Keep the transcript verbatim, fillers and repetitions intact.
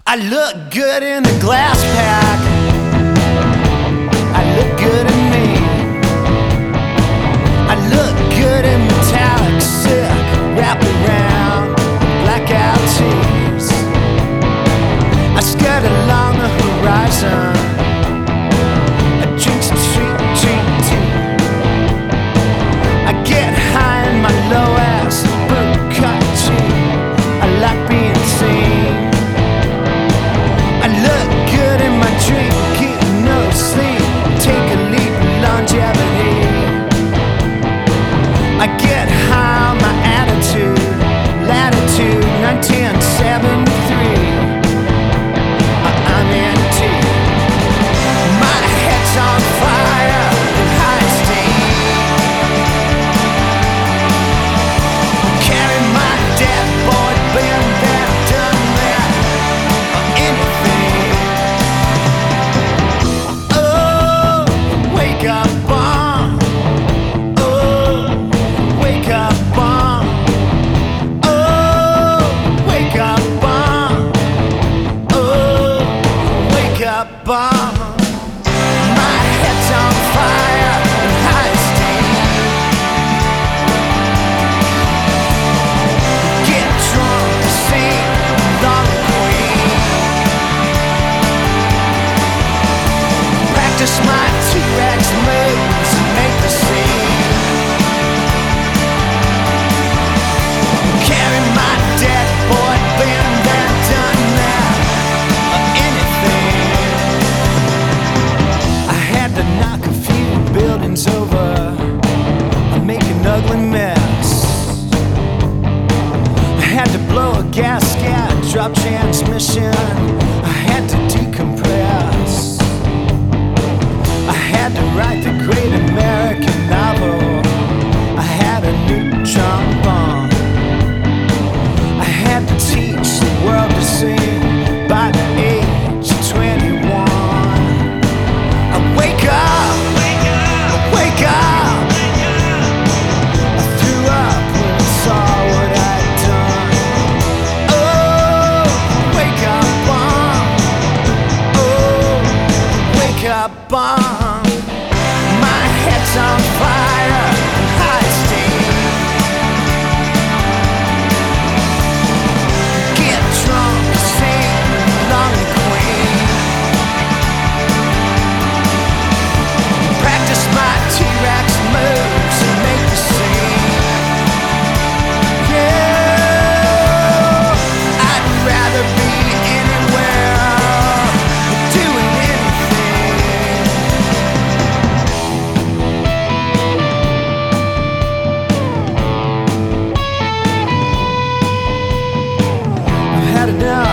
I look good in the glass pack. I look good in me. I look good in metallic silk wrapped around blackout tees. I skirt along the horizon. I drink some sweet drink tea. I get high in my low ass bootcut jean. I like being seen. I look good in my drink, get no sleep, take a leap in longevity. I get high on my attitude, latitude nineteen seventy-three. I'm empty, my head's on fire in high steam. Carry my dead boy, been there, done that, or anything. Oh, wake up bomb. Oh, wake up bomb. Oh, wake up bomb. Oh, wake up bomb. My head's on fire in high steam. Get drunk, sing Long Queen. Practice my T-Rex moves and make the scene. Carry my dead boy, been there, done that, or anything. I had to knock a few buildings over and make an ugly mess. I had to blow a gasket, drop transmission. I had to decompress. I had to write the great American novel. I had a neutron bomb. I had to teach the world to sing by the age of twenty-one. I wake up, I wake up. I threw up when I saw what I'd done. Oh, wake up bomb. Oh, wake up bomb. My head's on fire, high steam. Get drunk, sing Long Queen. Practice my T-Rex moves and make the scene. Yeah, I'd rather be anywhere, doing anything. I've had enough